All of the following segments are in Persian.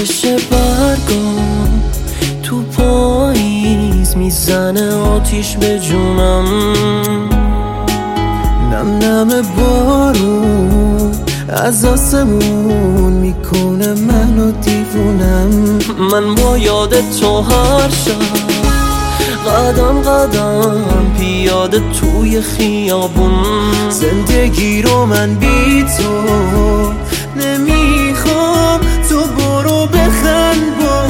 جنبش برگام تو پاییز میزنه آتیش به جونم، نم نم بارون از آسمون میکنه منو دیوونم. من با یاد تو هر شب قدم قدم پیاده توی خیابون، زندگی رو من بی تو نمیخوام، تو برو بخند با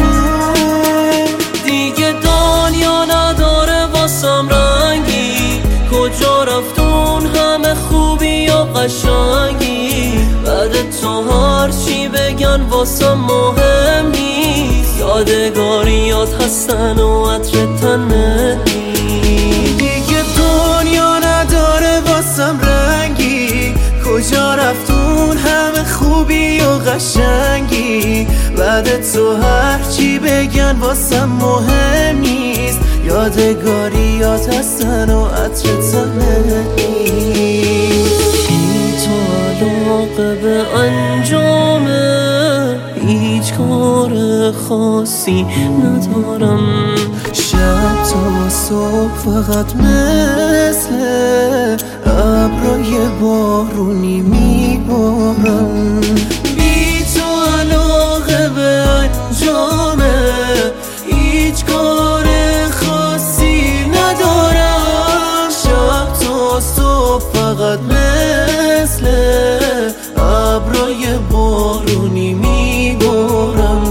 دیگه دنیا نداره واسم رنگی، کجا رفتون همه خوبی و قشنگی، بعد تو هرچی بگن واسم مهم نیست، یادگاریات هستن و عطر تنت نیست. دیگه دنیا نداره واسم رنگی، کجا رفتون همه خوبی و قشنگی، بعد تو هرچی بگن واسم مهم نیست، یادگاریات هستن و عطر تنت نیست. بی تو علاقه به انجامه، هیچ کار خاصی ندارم، شب تا صبح فقط مثل ابرای بارونی میبارم. بی تو علاقه به انجامه، هیچ کار خاصی ندارم، شب تا صبح فقط مثل ابرای بارونی میبارم.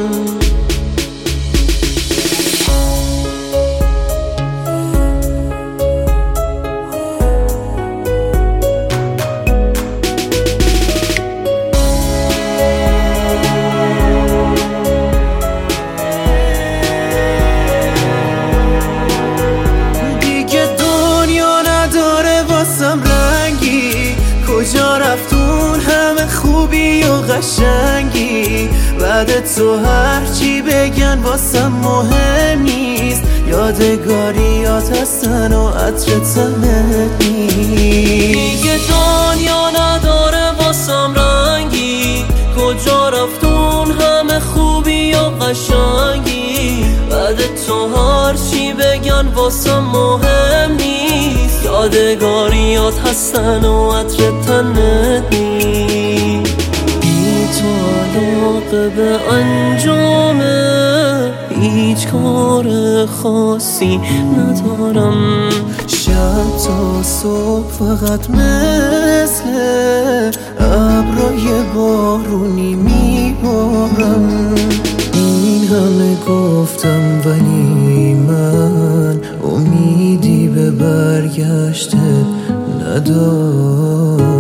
کجا رفتون همه خوبی و قشنگی، بعد تو هرچی بگن واسم مهم نیست، یادگاریات هستن و عطر تنت نیست. دیگه دنیا نداره واسم رنگی، کجا رفتون همه خوبی و قشنگی، بعد تو هرچی بگن واسم مهم نیست، یادگاریات هستن و عطر تنت نیست. بی تو علاقه به انجامه، هیچ کار خاصی ندارم، شب تا صبح فقط مثل ابرای بارونی میبارم. این همه گفتم ولی من امیدی به برگشت ندارم.